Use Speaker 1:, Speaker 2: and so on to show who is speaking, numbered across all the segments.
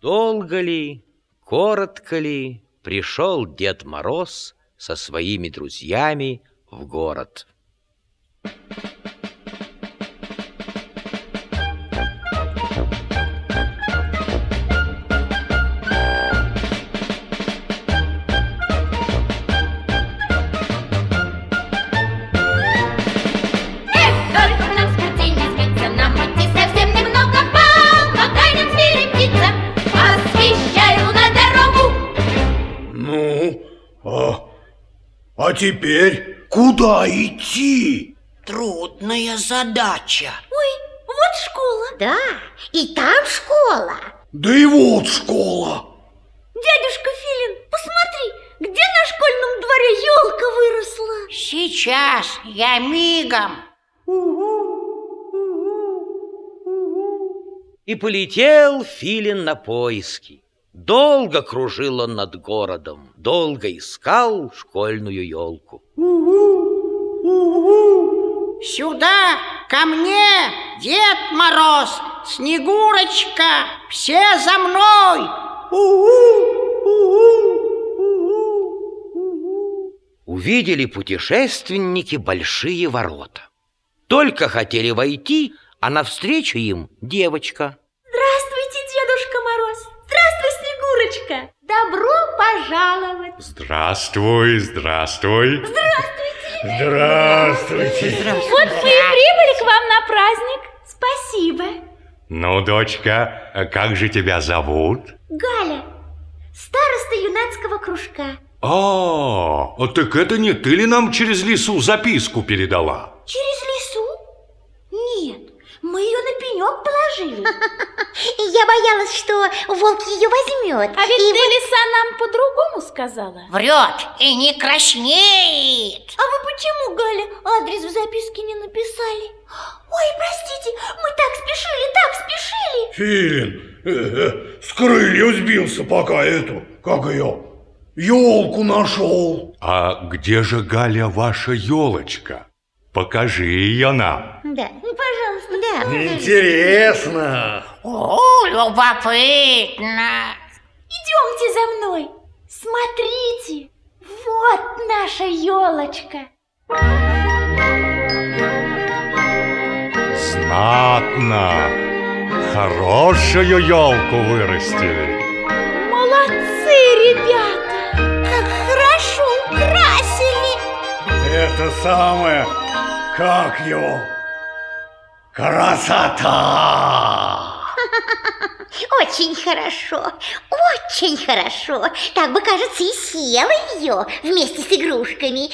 Speaker 1: Долго ли, коротко ли, пришел Дед Мороз со своими друзьями в город.
Speaker 2: А теперь куда идти?
Speaker 3: Трудная задача.
Speaker 4: Ой, вот школа. Да, и там школа.
Speaker 2: Да и вот школа.
Speaker 4: Дядюшка Филин, посмотри, где на школьном дворе елка выросла?
Speaker 3: Сейчас, я мигом.
Speaker 1: И полетел Филин на поиски. Долго кружил он над городом, долго искал школьную елку.
Speaker 3: Сюда, ко мне, Дед Мороз, Снегурочка, все за мной.
Speaker 1: Увидели путешественники большие ворота. Только хотели войти, а навстречу им девочка.
Speaker 4: Здравствуйте, Дедушка Мороз. Здравствуй, Снегурочка. Добро пожаловать.
Speaker 5: Здравствуй, здравствуй.
Speaker 4: Здравствуйте.
Speaker 2: Здравствуйте.
Speaker 4: Вот мы и прибыли к вам на праздник. Спасибо.
Speaker 5: Ну, дочка, как же тебя зовут?
Speaker 4: Галя, староста юнацкого кружка.
Speaker 5: Так это не ты ли нам через лесу записку передала?
Speaker 4: Через лесу? Нет, мы ее на пенек положили. Я боялась, что волк ее возьмет. А ведь ты, лиса, нам по-другому сказала.
Speaker 3: Врет и не краснеет.
Speaker 4: А вы почему, Галя, адрес в записке не написали? Ой, простите, мы так спешили.
Speaker 2: Филин, с крыльев сбился, пока как ее, елку нашел.
Speaker 5: А где же, Галя, ваша елочка? Покажи ее нам.
Speaker 4: Да, пожалуйста, да.
Speaker 2: Интересно.
Speaker 3: О, любопытно.
Speaker 4: Идемте за мной. Смотрите, вот наша елочка.
Speaker 5: Знатно. Хорошую елку вырастили.
Speaker 4: Молодцы, ребята. Как хорошо украсили.
Speaker 2: Это самое, как его, красота.
Speaker 4: Очень хорошо, очень хорошо. Так бы, кажется, и съела ее вместе с игрушками.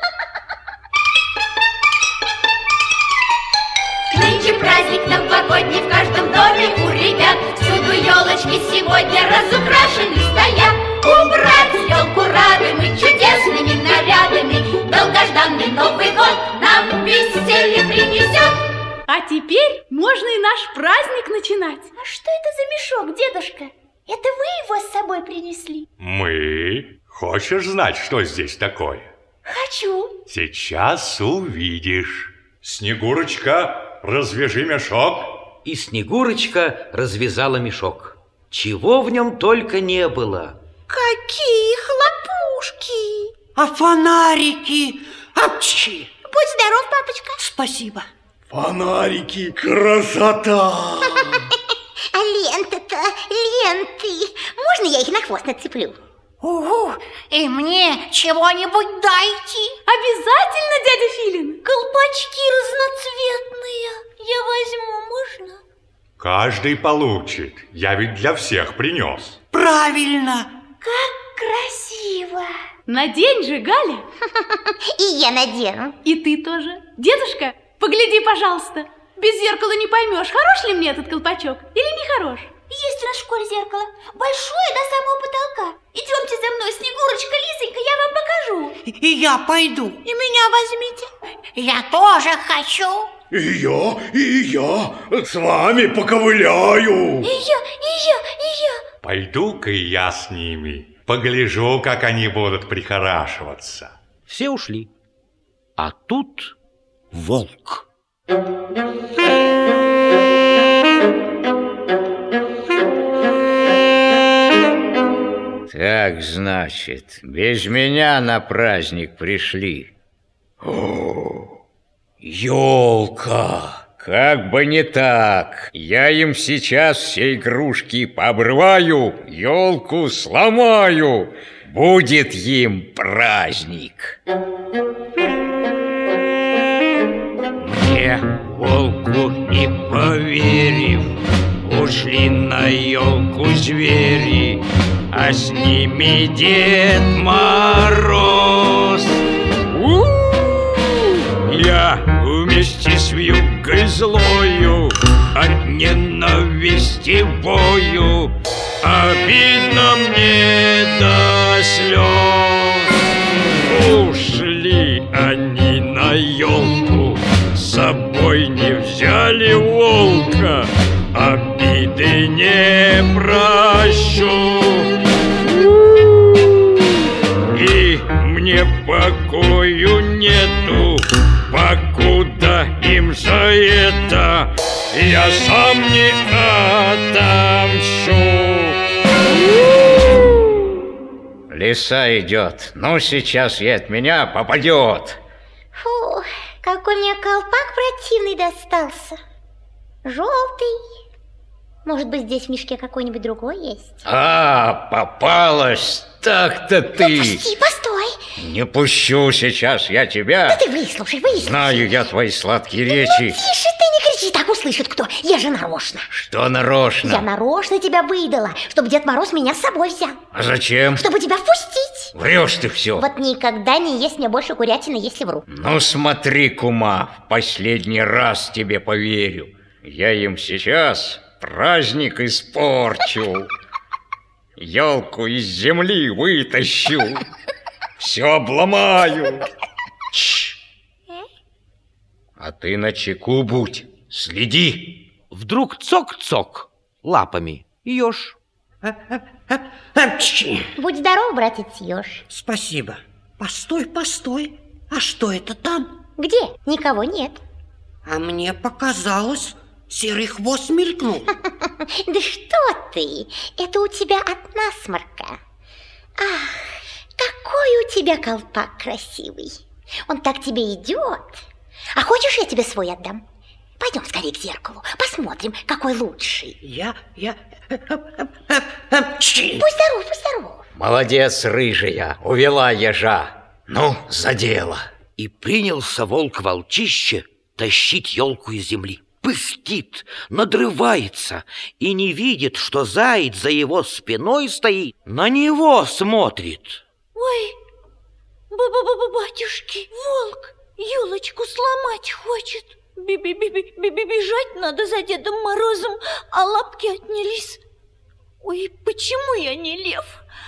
Speaker 6: Нынче праздник новогодний в каждом доме у ребят. Всюду елочки сегодня разукрашены стоят. Убрать елку рады мы чудесными нарядами. Долгожданный Новый год нам веселье принесет.
Speaker 7: А теперь можно и наш праздник начинать.
Speaker 4: А что это за мешок, дедушка? Это вы его с собой принесли?
Speaker 5: Мы? Хочешь знать, что здесь такое?
Speaker 4: Хочу.
Speaker 5: Сейчас увидишь. Снегурочка, развяжи мешок.
Speaker 1: И Снегурочка развязала мешок. Чего в нем только не было.
Speaker 4: Какие хлопушки!
Speaker 3: А фонарики? Апчхи!
Speaker 4: Будь здоров, папочка.
Speaker 3: Спасибо.
Speaker 2: Фонарики, красота.
Speaker 4: А ленты-то, ленты. Можно я их на хвост нацеплю?
Speaker 3: И мне чего-нибудь дайте.
Speaker 7: Обязательно, дядя Филин.
Speaker 4: Колпачки разноцветные. Я возьму, можно?
Speaker 5: Каждый получит. Я ведь для всех принес.
Speaker 3: Правильно.
Speaker 4: Как красиво.
Speaker 7: Надень же, Галя.
Speaker 4: И я надену.
Speaker 7: И ты тоже. Дедушка, погляди, пожалуйста. Без зеркала не поймешь, хорош ли мне этот колпачок или не хорош.
Speaker 4: Есть у нас в школе зеркало. Большое до самого потолка. Идемте за мной, Снегурочка, Лисонька, я вам покажу.
Speaker 3: И я пойду.
Speaker 4: И меня возьмите.
Speaker 3: Я тоже хочу.
Speaker 2: И я с вами поковыляю.
Speaker 4: И я.
Speaker 5: Пойду-ка и я с ними. Погляжу, как они будут прихорашиваться.
Speaker 1: Все ушли. А тут волк.
Speaker 8: Так, значит, без меня на праздник пришли. О, елка! Как бы не так. Я им сейчас все игрушки пообрываю, елку сломаю. Будет им праздник. Мне, волку не поверив, ушли на елку звери, а с ними Дед Мороз. Я вместе с вьюгой злою от ненависти вою, обидно мне до слез. Ушли они на елку, с собой не взяли волка, обиды не прощу. И мне покою нету, покуда им за это я сам не отомщу. Лиса идет, ну сейчас ей от меня попадет.
Speaker 4: Фу, какой мне колпак противный достался. Желтый. Может быть, здесь в мешке какой-нибудь другой есть?
Speaker 8: А, попалась, так-то ты.
Speaker 4: Пусти, постой.
Speaker 8: Не пущу сейчас я тебя.
Speaker 4: Да ты выслушай.
Speaker 8: Знаю я твои сладкие речи.
Speaker 4: Ну, тише ты, не кричи, так услышит кто. Я же нарочно.
Speaker 8: Что нарочно?
Speaker 4: Я нарочно тебя выдала, чтобы Дед Мороз меня с собой взял.
Speaker 8: А зачем?
Speaker 4: Чтобы тебя впустить.
Speaker 8: Врешь ты все.
Speaker 4: Вот никогда не есть мне больше курятины, если вру.
Speaker 8: Ну смотри, кума, в последний раз тебе поверю. Я им сейчас праздник испорчу. Елку из земли вытащу. Все обломаю. А ты начеку будь, следи.
Speaker 1: Вдруг цок-цок лапами еж.
Speaker 4: Будь здоров, братец еж.
Speaker 3: Спасибо. Постой. А что это там?
Speaker 4: Где? Никого нет.
Speaker 3: А мне показалось, серый хвост мелькнул.
Speaker 4: Да что ты? Это у тебя от насморка. Ах, какой у тебя колпак красивый. Он так тебе идет. А хочешь, я тебе свой отдам? Пойдем скорее к зеркалу, посмотрим, какой лучший. Пусть здоров.
Speaker 8: Молодец, рыжая, увела ежа. Ну, за дело.
Speaker 1: И принялся волк-волчище тащить елку из земли. Пыхтит, надрывается и не видит, что заяц за его спиной стоит, на него смотрит.
Speaker 4: Ой, батюшки, волк елочку сломать хочет. Бежать надо за Дедом Морозом, а лапки отнялись. Ой, почему я не лев?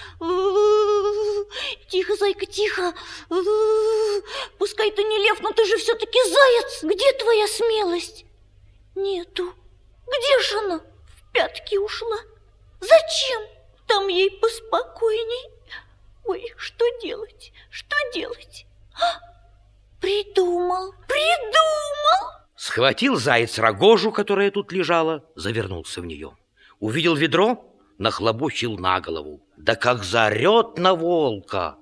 Speaker 4: Тихо, зайка, тихо. Пускай ты не лев, но ты же все-таки заяц. Где твоя смелость? Нету. Где же она? В пятки ушла. Зачем? Там ей поспокойней. Ой, что делать? Придумал.
Speaker 1: Схватил заяц рогожу, которая тут лежала, завернулся в нее. Увидел ведро, нахлобучил на голову. Да как заорет на волка.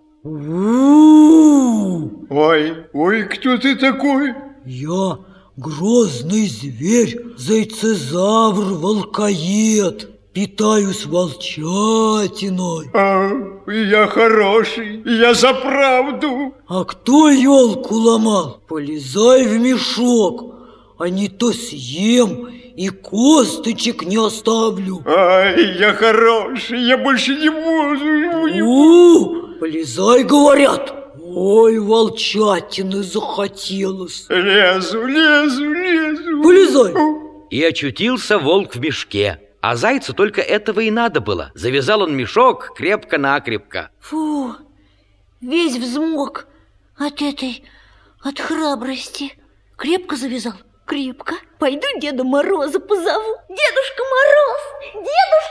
Speaker 2: Ой, кто ты такой?
Speaker 9: Я грозный зверь, зайцезавр, волкоед. Питаюсь волчатиной.
Speaker 2: Я хороший, я за правду.
Speaker 9: А кто елку ломал? Полезай в мешок, а не то съем и косточек не оставлю.
Speaker 2: Я хороший, я больше не буду.
Speaker 9: Полезай, говорят. Ой, волчатины захотелось.
Speaker 2: Лезу.
Speaker 9: Полезай.
Speaker 1: И очутился волк в мешке. А зайцу только этого и надо было. Завязал он мешок крепко-накрепко.
Speaker 4: Фу, весь взмок от храбрости. Крепко завязал? Крепко. Пойду Деда Мороза позову. Дедушка Мороз!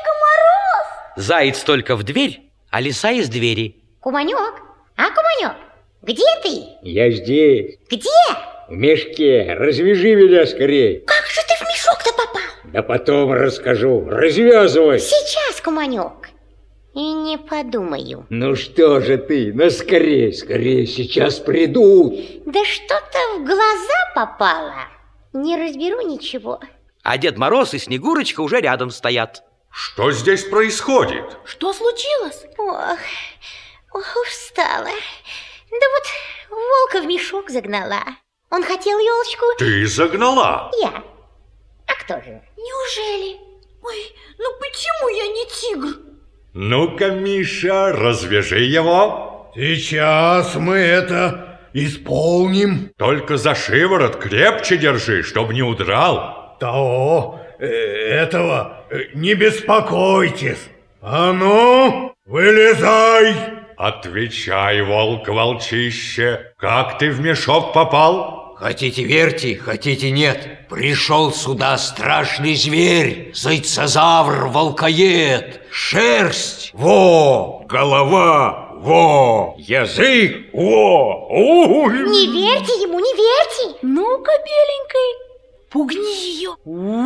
Speaker 1: Заяц только в дверь, а лиса из двери.
Speaker 4: Куманек, Куманек, где ты?
Speaker 8: Я здесь.
Speaker 4: Где?
Speaker 8: В мешке. Развяжи меня скорее.
Speaker 4: Как же ты в мешок-то попал?
Speaker 8: Да потом расскажу. Развязывай.
Speaker 4: Сейчас, Куманек.
Speaker 6: И не подумаю.
Speaker 8: Ну что же ты, ну скорее, скорее, сейчас придут.
Speaker 6: Да что-то в глаза попало. Не разберу ничего.
Speaker 1: А Дед Мороз и Снегурочка уже рядом стоят.
Speaker 5: Что здесь происходит?
Speaker 7: Что случилось?
Speaker 6: Ох, устала. Да вот волка в мешок загнала. Он хотел елочку.
Speaker 5: Ты загнала?
Speaker 6: Я. А кто же?
Speaker 4: Неужели? Ой, ну почему я не тигр?
Speaker 5: Ну-ка, Миша, развяжи его.
Speaker 2: Сейчас мы это исполним.
Speaker 5: Только за шиворот крепче держи, чтобы не удрал.
Speaker 2: Этого не беспокойтесь. А ну, вылезай.
Speaker 5: Отвечай, волк-волчище, как ты в мешок попал?
Speaker 8: Хотите верьте, хотите нет. Пришел сюда страшный зверь, зайцезавр-волкоед. Шерсть, во, голова, во, язык, во. Ой.
Speaker 6: Не верьте ему, не верьте.
Speaker 7: Ну-ка, беленькой, пугни ее.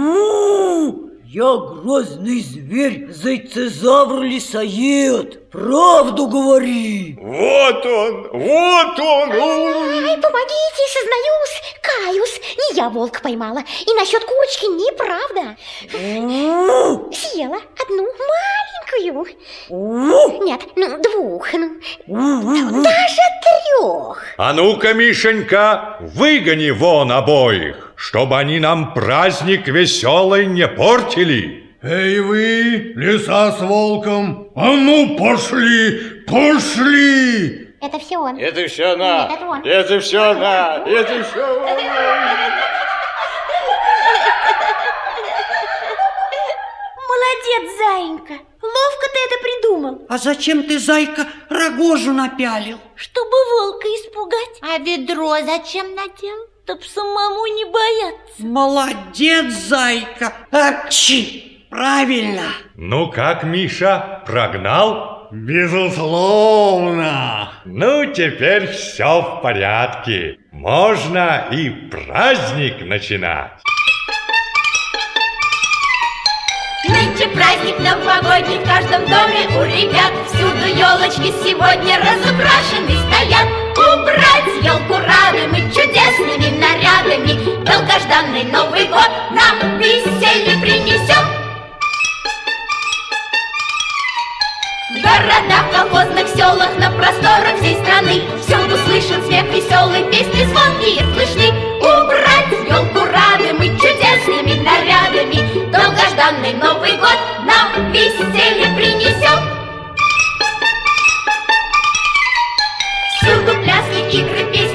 Speaker 9: Я грозный зверь, зайцезавр-лисоед. Правду говори.
Speaker 2: Вот он, вот он.
Speaker 6: Ай, помогите, сознаюсь, каюсь. Не я волк поймала. И насчет курочки неправда. Съела одну маленькую. Нет, ну двух. Даже трех.
Speaker 5: А ну-ка, Мишенька, выгони вон обоих, чтобы они нам праздник веселый не портили.
Speaker 2: Эй вы, лиса с волком, а ну пошли, пошли!
Speaker 6: Это все он.
Speaker 8: Это все она,
Speaker 6: Нет, это он.
Speaker 8: это все она, это все она.
Speaker 4: Молодец, заинька. Ловко ты это придумал.
Speaker 3: А зачем ты, зайка, рогожу напялил?
Speaker 4: Чтобы волка испугать.
Speaker 6: А ведро зачем надел?
Speaker 4: Чтоб самому не бояться.
Speaker 3: Молодец, зайка. Апчи! Правильно.
Speaker 5: Ну как, Миша, прогнал?
Speaker 2: Безусловно.
Speaker 5: Ну, теперь все в порядке. Можно и праздник начинать.
Speaker 6: Нынче праздник новогодний в каждом доме у ребят. Всюду елочки сегодня разукрашены стоят. Убрать елку рады мы чудесными нарядами. Долгожданный Новый год нам веселье принесет. В городах, колхозных селах, на просторах всей страны всюду слышен смех веселый, песни звонкие слышны. Убрать елку рады мы чудесными нарядами. Долгожданный Новый год нам веселье принесет. Всюду пляски, игры, песни.